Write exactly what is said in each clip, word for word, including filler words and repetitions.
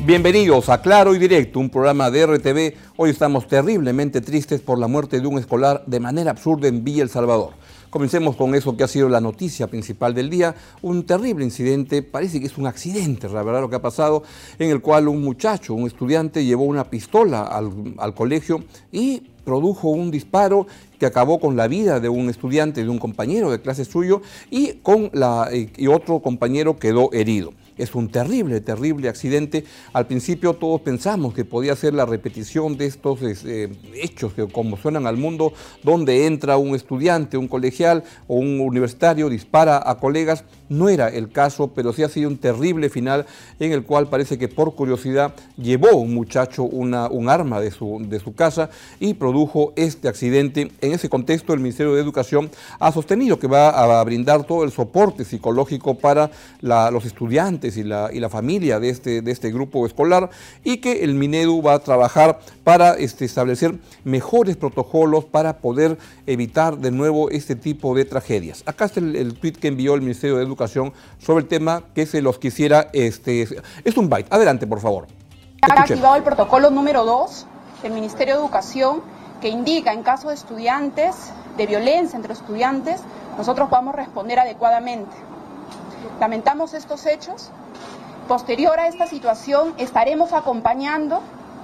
Bienvenidos a Claro y Directo, un programa de R T V. Hoy estamos terriblemente tristes por la muerte de un escolar de manera absurda en Villa El Salvador. Comencemos con eso que ha sido la noticia principal del día, un terrible incidente, parece que es un accidente, la verdad lo que ha pasado, en el cual un muchacho, un estudiante, llevó una pistola al, al colegio y produjo un disparo que acabó con la vida de un estudiante, de un compañero de clase suyo, y, con la, y otro compañero quedó herido. Es un terrible, terrible accidente. Al principio todos pensamos que podía ser la repetición de estos eh, hechos que como suenan al mundo, donde entra un estudiante, un colegial o un universitario, dispara a colegas. No era el caso, pero sí ha sido un terrible final en el cual parece que por curiosidad llevó un muchacho una, un arma de su, de su casa y produjo este accidente. En ese contexto, el Ministerio de Educación ha sostenido que va a brindar todo el soporte psicológico para la, los estudiantes y la, y la familia de este, de este grupo escolar, y que el Minedu va a trabajar para este, establecer mejores protocolos para poder evitar de nuevo este tipo de tragedias. Acá está el, el tweet que envió el Ministerio de Educación sobre el tema, que se los quisiera, este, es un byte. Adelante, por favor. Ha activado el protocolo número dos del Ministerio de Educación, que indica en caso de estudiantes, de violencia entre estudiantes, nosotros podamos responder adecuadamente. Lamentamos estos hechos. Posterior a esta situación, estaremos acompañando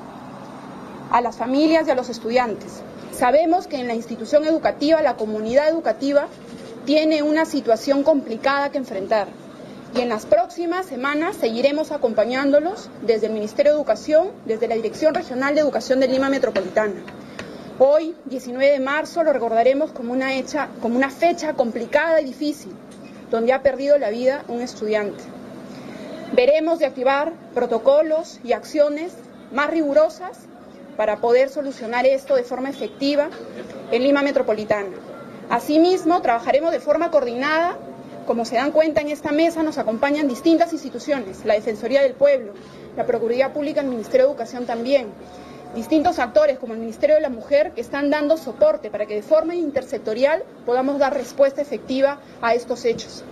a las familias y a los estudiantes. Sabemos que en la institución educativa, la comunidad educativa, tiene una situación complicada que enfrentar. Y en las próximas semanas seguiremos acompañándolos desde el Ministerio de Educación, desde la Dirección Regional de Educación de Lima Metropolitana. Hoy, diecinueve de marzo, lo recordaremos como una, hecha, como una fecha complicada y difícil, donde ha perdido la vida un estudiante. Veremos de activar protocolos y acciones más rigurosas para poder solucionar esto de forma efectiva en Lima Metropolitana. Asimismo, trabajaremos de forma coordinada. Como se dan cuenta, en esta mesa nos acompañan distintas instituciones, la Defensoría del Pueblo, la Procuraduría Pública, el Ministerio de Educación también, distintos actores como el Ministerio de la Mujer, que están dando soporte para que de forma intersectorial podamos dar respuesta efectiva a estos hechos.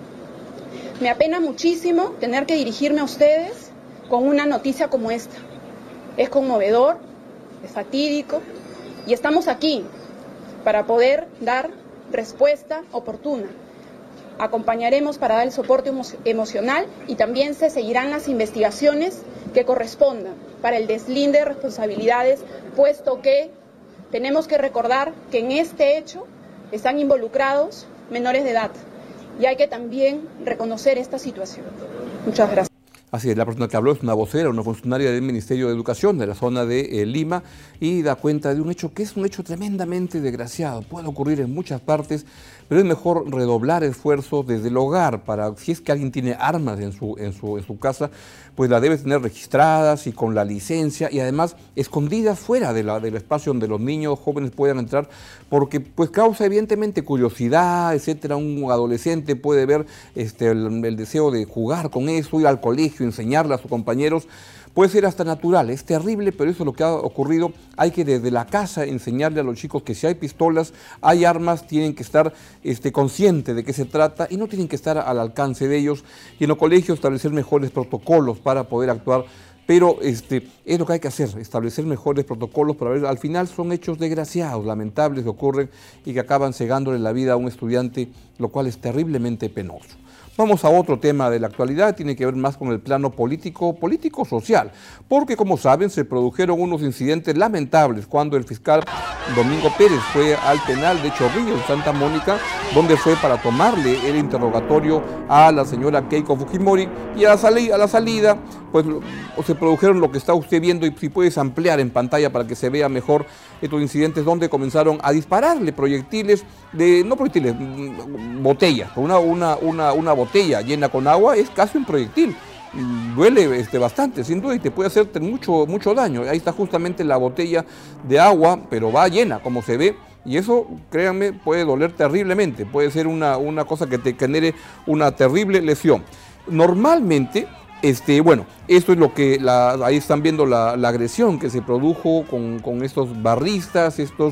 Me apena muchísimo tener que dirigirme a ustedes con una noticia como esta. Es conmovedor, es fatídico, y estamos aquí para poder dar respuesta oportuna. Acompañaremos para dar el soporte emo emocional y también se seguirán las investigaciones que correspondan para el deslinde de responsabilidades, puesto que tenemos que recordar que en este hecho están involucrados menores de edad y hay que también reconocer esta situación. Muchas gracias. Así es, la persona que habló es una vocera, una funcionaria del Ministerio de Educación de la zona de eh, Lima, y da cuenta de un hecho que es un hecho tremendamente desgraciado. Puede ocurrir en muchas partes, pero es mejor redoblar esfuerzos desde el hogar para, si es que alguien tiene armas en su, en su, en su casa, pues las debe tener registradas y con la licencia, y además escondidas fuera de la, del espacio donde los niños jóvenes puedan entrar, porque pues causa evidentemente curiosidad, etcétera. Un adolescente puede ver este, el, el deseo de jugar con eso, ir al colegio, enseñarle a sus compañeros. Puede ser hasta natural, es terrible, pero eso es lo que ha ocurrido. Hay que desde la casa enseñarle a los chicos que si hay pistolas, hay armas, tienen que estar este, conscientes de qué se trata y no tienen que estar al alcance de ellos. Y en los colegios establecer mejores protocolos para poder actuar. Pero este, es lo que hay que hacer, establecer mejores protocolos para ver. Al final son hechos desgraciados, lamentables que ocurren y que acaban cegándole la vida a un estudiante, lo cual es terriblemente penoso. Vamos a otro tema de la actualidad, tiene que ver más con el plano político, político-social, porque como saben se produjeron unos incidentes lamentables cuando el fiscal Domingo Pérez fue al penal de Chorrillos, en Santa Mónica, donde fue para tomarle el interrogatorio a la señora Keiko Fujimori, y a la, sali a la salida pues se produjeron lo que está usted viendo, y si puedes ampliar en pantalla para que se vea mejor estos incidentes donde comenzaron a dispararle proyectiles, de no proyectiles, botellas, una, una, una, una botella llena con agua es casi un proyectil. Duele este, bastante, sin duda, y te puede hacerte mucho, mucho daño. Ahí está justamente la botella de agua, pero va llena, como se ve, y eso, créanme, puede doler terriblemente, puede ser una, una cosa que te genere una terrible lesión. Normalmente, este, bueno, esto es lo que, la, ahí están viendo la, la agresión que se produjo con, con estos barristas, estos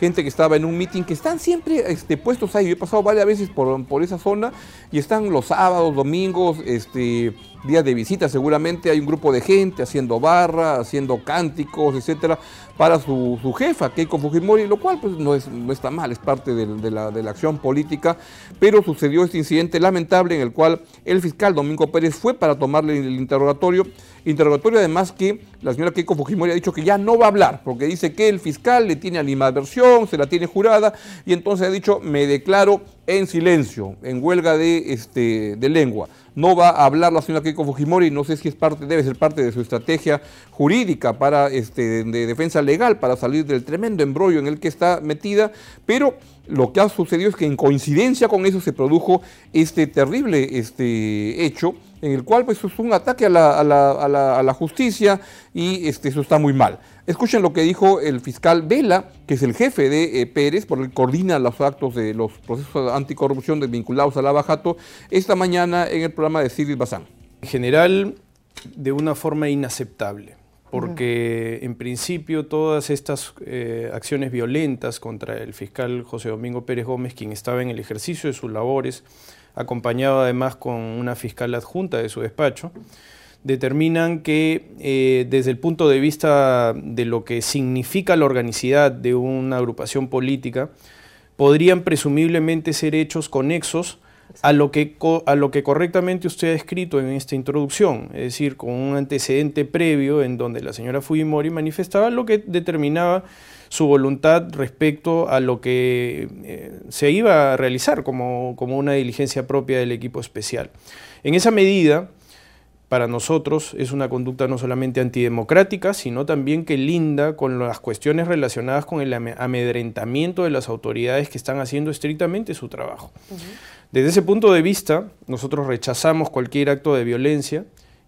gente que estaba en un meeting, que están siempre este, puestos ahí. Yo he pasado varias veces por, por esa zona y están los sábados, domingos, este, días de visita seguramente. Hay un grupo de gente haciendo barra, haciendo cánticos, etcétera, para su, su jefa, Keiko Fujimori, lo cual pues, no, es, no está mal, es parte de, de, la, de la acción política, pero sucedió este incidente lamentable en el cual el fiscal Domingo Pérez fue para tomarle el interrogatorio, interrogatorio además que la señora Keiko Fujimori ha dicho que ya no va a hablar, porque dice que el fiscal le tiene animadversión, se la tiene jurada, y entonces ha dicho, me declaro en silencio, en huelga de, este, de lengua. No va a hablar la señora Keiko Fujimori, no sé si es parte, debe ser parte de su estrategia jurídica para, este, de defensa legal para salir del tremendo embrollo en el que está metida, pero lo que ha sucedido es que en coincidencia con eso se produjo este terrible este, hecho, en el cual pues, es un ataque a la, a la, a la, a la justicia y este, eso está muy mal. Escuchen lo que dijo el fiscal Vela, que es el jefe de eh, Pérez, porque coordina los actos de los procesos de anticorrupción vinculados a Lava Jato, esta mañana en el programa de Sigrid Bazán. En general, de una forma inaceptable, porque uh-huh. en principio todas estas eh, acciones violentas contra el fiscal José Domingo Pérez Gómez, quien estaba en el ejercicio de sus labores, acompañado además con una fiscal adjunta de su despacho, determinan que eh, desde el punto de vista de lo que significa la organicidad de una agrupación política, podrían presumiblemente ser hechos conexos a lo que, a lo que correctamente usted ha escrito en esta introducción, es decir, con un antecedente previo en donde la señora Fujimori manifestaba lo que determinaba su voluntad respecto a lo que eh, se iba a realizar como, como una diligencia propia del equipo especial. En esa medida, para nosotros es una conducta no solamente antidemocrática, sino también que linda con las cuestiones relacionadas con el amedrentamiento de las autoridades que están haciendo estrictamente su trabajo. Uh-huh. Desde ese punto de vista, nosotros rechazamos cualquier acto de violencia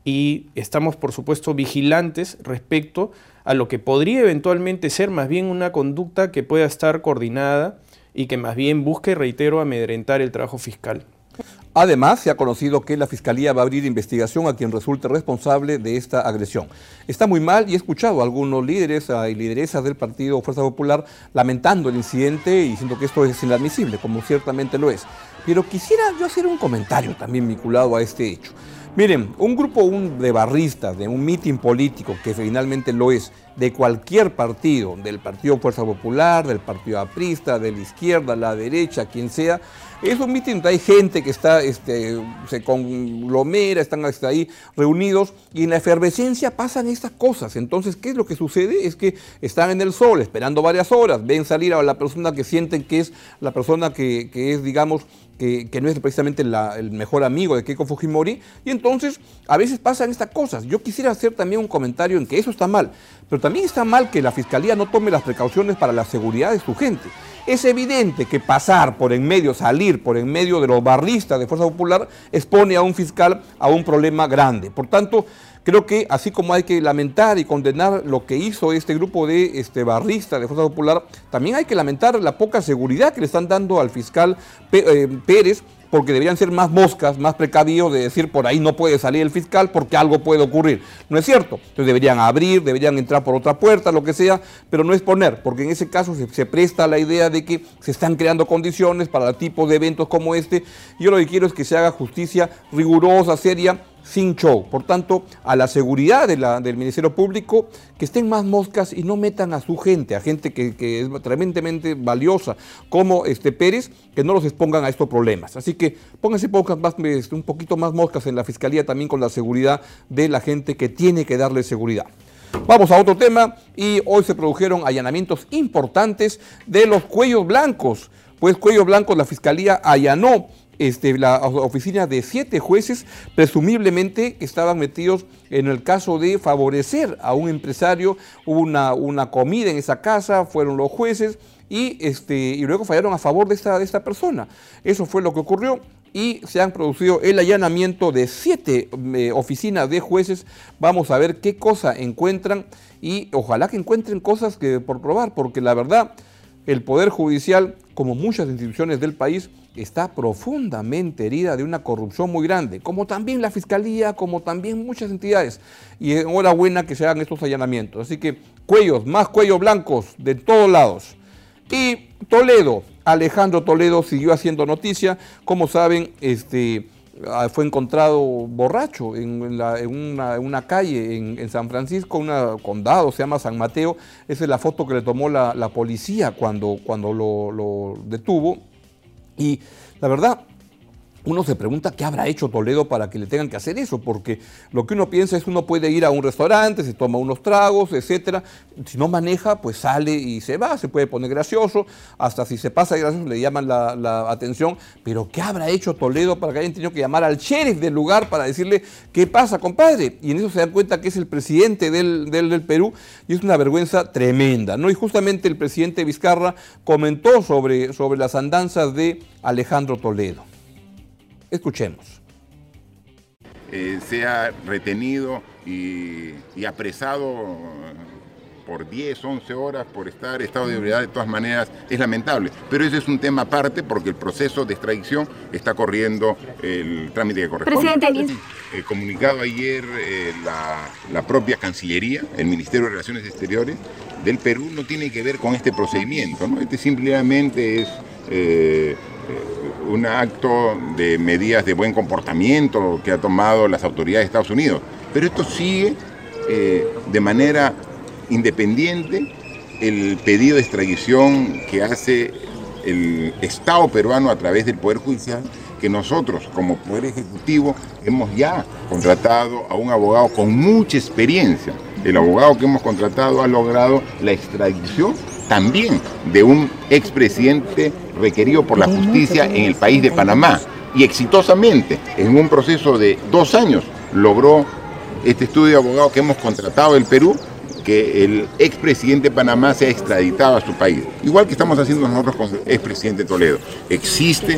y estamos, por supuesto, vigilantes respecto a lo que podría eventualmente ser más bien una conducta que pueda estar coordinada y que más bien busque, reitero, amedrentar el trabajo fiscal. Además, se ha conocido que la Fiscalía va a abrir investigación a quien resulte responsable de esta agresión. Está muy mal y he escuchado a algunos líderes y lideresas del Partido Fuerza Popular lamentando el incidente y diciendo que esto es inadmisible, como ciertamente lo es. Pero quisiera yo hacer un comentario también vinculado a este hecho. Miren, un grupo un, de barristas, de un mitin político, que finalmente lo es, de cualquier partido, del Partido Fuerza Popular, del Partido Aprista, de la izquierda, la derecha, quien sea, es un mitin donde hay gente que está, este, se conglomera, están hasta ahí reunidos y en la efervescencia pasan estas cosas. Entonces, ¿qué es lo que sucede? Es que están en el sol esperando varias horas, ven salir a la persona que sienten que es la persona que, que es, digamos, Que, que no es precisamente la, el mejor amigo de Keiko Fujimori, y entonces a veces pasan estas cosas. Yo quisiera hacer también un comentario en que eso está mal, pero también está mal que la Fiscalía no tome las precauciones para la seguridad de su gente. Es evidente que pasar por en medio, salir por en medio de los barristas de Fuerza Popular expone a un fiscal a un problema grande. Por tanto, creo que así como hay que lamentar y condenar lo que hizo este grupo de este, barristas de Fuerza Popular, también hay que lamentar la poca seguridad que le están dando al fiscal Pérez, porque deberían ser más moscas, más precavidos de decir por ahí no puede salir el fiscal porque algo puede ocurrir. No es cierto. Entonces deberían abrir, deberían entrar por otra puerta, lo que sea, pero no exponer, porque en ese caso se, se presta la idea de que se están creando condiciones para tipos de eventos como este. Y yo lo que quiero es que se haga justicia rigurosa, seria, sin show. Por tanto, a la seguridad de la, del Ministerio Público, que estén más moscas y no metan a su gente, a gente que, que es tremendamente valiosa, como este Pérez, que no los expongan a estos problemas. Así que pónganse pocas más, un poquito más moscas en la Fiscalía también con la seguridad de la gente que tiene que darle seguridad. Vamos a otro tema y hoy se produjeron allanamientos importantes de los cuellos blancos. Pues cuellos blancos, la Fiscalía allanó Este, la oficina de siete jueces, presumiblemente estaban metidos en el caso de favorecer a un empresario. Hubo una, una comida en esa casa, fueron los jueces y, este, y luego fallaron a favor de esta, de esta persona. Eso fue lo que ocurrió y se han producido el allanamiento de siete eh, oficinas de jueces. Vamos a ver qué cosa encuentran y ojalá que encuentren cosas que, por probar, porque la verdad, el Poder Judicial, como muchas instituciones del país, está profundamente herida de una corrupción muy grande, como también la Fiscalía, como también muchas entidades. Y enhorabuena que se hagan estos allanamientos. Así que cuellos, más cuellos blancos de todos lados. Y Toledo, Alejandro Toledo siguió haciendo noticia. Como saben, este, fue encontrado borracho en, la, en, una, en una calle en, en San Francisco, un condado, se llama San Mateo. Esa es la foto que le tomó la, la policía cuando, cuando lo, lo detuvo. Y la verdad, uno se pregunta qué habrá hecho Toledo para que le tengan que hacer eso, porque lo que uno piensa es que uno puede ir a un restaurante, se toma unos tragos, etcétera. Si no maneja, pues sale y se va, se puede poner gracioso, hasta si se pasa gracioso le llaman la, la atención. Pero ¿qué habrá hecho Toledo para que hayan tenido que llamar al sheriff del lugar para decirle qué pasa, compadre? Y en eso se dan cuenta que es el presidente del, del, del Perú, y es una vergüenza tremenda, ¿no? Y justamente el presidente Vizcarra comentó sobre, sobre las andanzas de Alejandro Toledo. Escuchemos. Eh, sea retenido y, y apresado por diez, once horas por estar en estado de ebriedad, de todas maneras es lamentable. Pero ese es un tema aparte porque el proceso de extradición está corriendo el trámite que corresponde. Presidente, eh, comunicado ayer eh, la, la propia Cancillería, el Ministerio de Relaciones Exteriores del Perú, no tiene que ver con este procedimiento, ¿no? Este simplemente es Eh, un acto de medidas de buen comportamiento que ha tomado las autoridades de Estados Unidos. Pero esto sigue eh, de manera independiente el pedido de extradición que hace el Estado peruano a través del Poder Judicial, que nosotros como Poder Ejecutivo hemos ya contratado a un abogado con mucha experiencia. El abogado que hemos contratado ha logrado la extradición también de un expresidente requerido por la justicia en el país de Panamá, y exitosamente, en un proceso de dos años, logró este estudio de abogado que hemos contratado del Perú, que el expresidente de Panamá sea extraditado a su país. Igual que estamos haciendo nosotros con el expresidente Toledo. Existe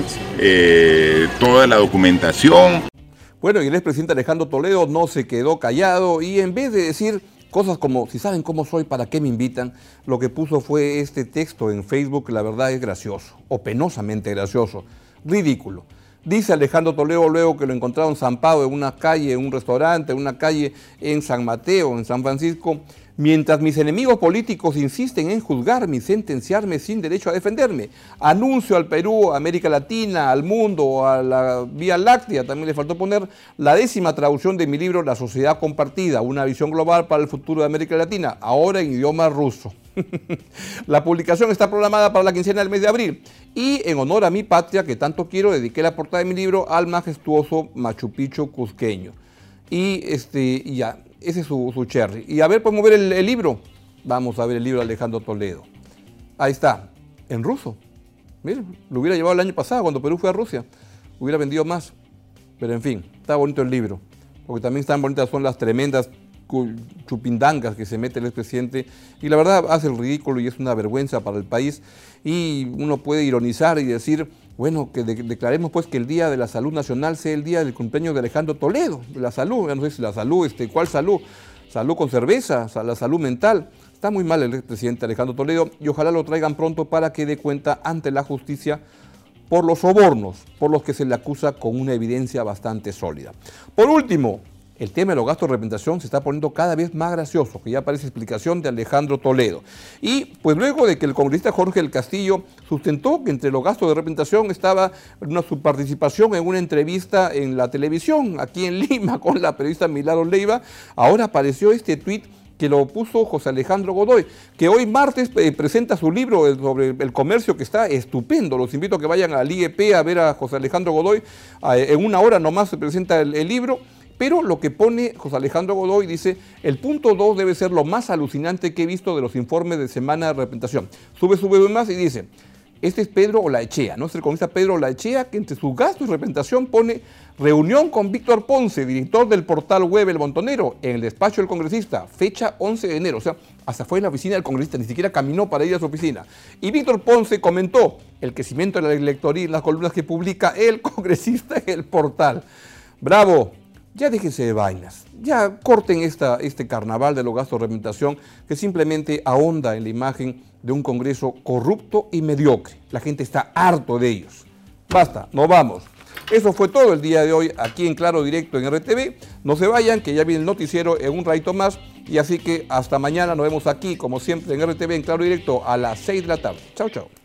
eh, toda la documentación. Bueno, y el expresidente Alejandro Toledo no se quedó callado y en vez de decir cosas como, si saben cómo soy, ¿para qué me invitan?, lo que puso fue este texto en Facebook, que la verdad es gracioso, o penosamente gracioso, ridículo. Dice Alejandro Toledo luego que lo encontraron zampado en una calle, en un restaurante, en una calle en San Mateo, en San Francisco: mientras mis enemigos políticos insisten en juzgarme y sentenciarme sin derecho a defenderme, anuncio al Perú, a América Latina, al mundo, a la Vía Láctea, también le faltó poner, la décima traducción de mi libro La Sociedad Compartida, una visión global para el futuro de América Latina, ahora en idioma ruso. La publicación está programada para la quincena del mes de abril y en honor a mi patria que tanto quiero, dediqué la portada de mi libro al majestuoso Machu Picchu cusqueño. Y este, ya, ese es su, su cherry. Y a ver, podemos ver el, el libro. Vamos a ver el libro de Alejandro Toledo. Ahí está, en ruso. Miren, lo hubiera llevado el año pasado cuando Perú fue a Rusia. Hubiera vendido más. Pero en fin, está bonito el libro. Porque también están bonitas son las tremendas chupindangas que se mete el expresidente, y la verdad hace el ridículo y es una vergüenza para el país. Y uno puede ironizar y decir, bueno, que de declaremos pues que el Día de la Salud Nacional sea el día del cumpleaños de Alejandro Toledo, de la salud, no sé si la salud, este, ¿cuál salud? Salud con cerveza, la salud mental. Está muy mal el expresidente Alejandro Toledo y ojalá lo traigan pronto para que dé cuenta ante la justicia por los sobornos, por los que se le acusa con una evidencia bastante sólida. Por último, el tema de los gastos de representación se está poniendo cada vez más gracioso, que ya aparece explicación de Alejandro Toledo. Y pues luego de que el congresista Jorge del Castillo sustentó que entre los gastos de representación estaba una, su participación en una entrevista en la televisión, aquí en Lima, con la periodista Milagros Leiva, ahora apareció este tuit que lo puso José Alejandro Godoy, que hoy martes eh, presenta su libro sobre el comercio, que está estupendo. Los invito a que vayan al I E P a ver a José Alejandro Godoy. Eh, en una hora nomás se presenta el, el libro. Pero lo que pone José Alejandro Godoy dice, el punto dos debe ser lo más alucinante que he visto de los informes de semana de representación. Sube, sube más y dice, este es Pedro Olaechea, ¿no? Es el congresista Pedro Olaechea, que entre sus gastos de representación pone reunión con Víctor Ponce, director del portal web El Montonero, en el despacho del congresista, fecha once de enero. O sea, hasta fue en la oficina del congresista, ni siquiera caminó para ir a su oficina. Y Víctor Ponce comentó el crecimiento de la lectoría en las columnas que publica el congresista en el portal. ¡Bravo! Ya déjense de vainas, ya corten esta, este carnaval de los gastos de representación que simplemente ahonda en la imagen de un Congreso corrupto y mediocre. La gente está harto de ellos. Basta, nos vamos. Eso fue todo el día de hoy aquí en Claro Directo en R T V. No se vayan, que ya viene el noticiero en un ratito más Y así que hasta mañana, nos vemos aquí, como siempre, en R T V en Claro Directo a las seis de la tarde. Chau, chau.